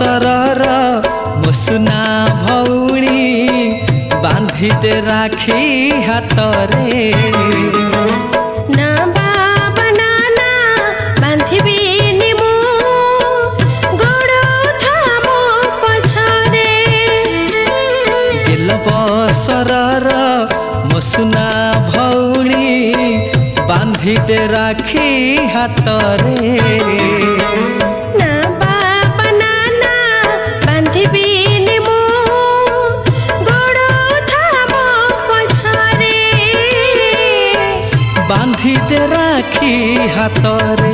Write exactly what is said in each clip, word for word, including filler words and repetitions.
बसरर मुसुना भौणी बांधी दे राखी हाथरे ना बाबा नाना बांधिबिनी मु गोड़ थामो पछरे गेल बसरर मुसुना भौणी बांधी दे राखी हाथरे ना बाबा नाना बांधिबिनी मु गोड़ थामो पछरे बांधी दे राखी हाथरे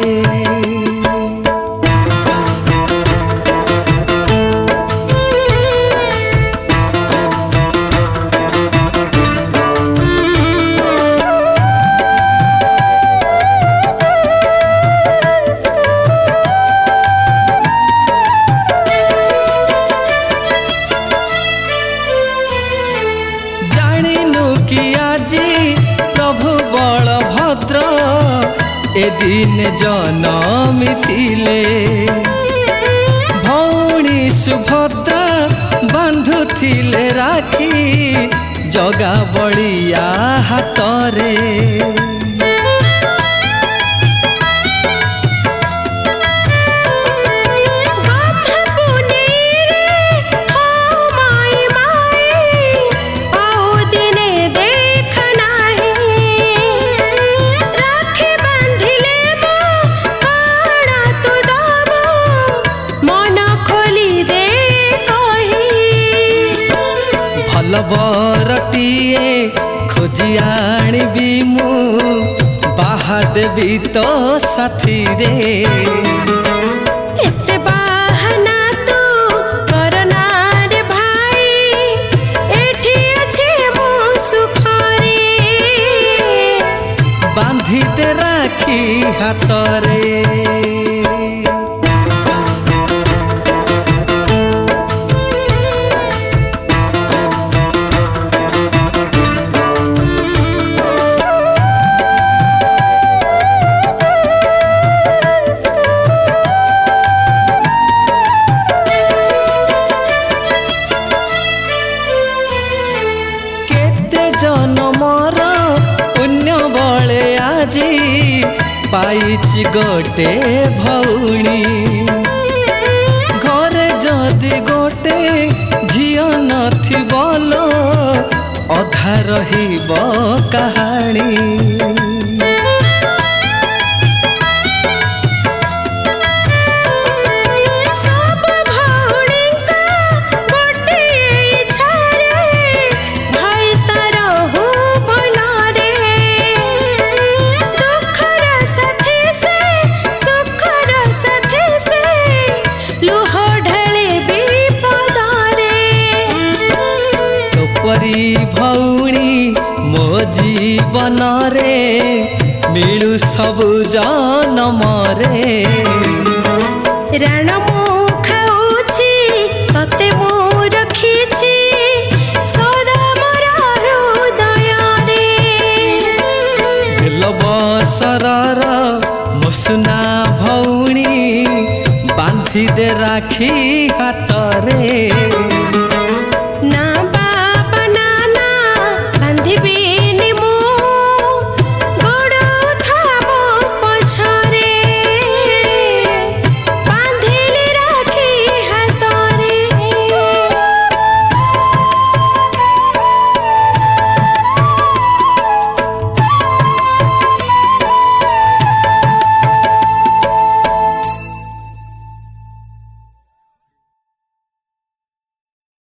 प्रभु बलभद्र ए दिन जनमिथिले भौणी सुभद्रा बांधुथिले राखी जगा बलिया हाथरे बरटीए खोजी आनिबी मु बाहा देवी तो साथी रे एते बाहाना तू करना रे भाई एठी अछि मु सुखरे बांधी दे राखी हाथरे जनमर पुण्य बले आजी पाइछि गोटे भौणी घरे जदि गोटे झियो नथिबल अधा रहिब कहानी भौणी मो जीवन रे मिलु सबु जनम रे राण मु खाउछि तते मु रखिछि सदा मोर हृदय रे गेल बसरर मुसुना भौणी बांधी दे राखी हाथरे।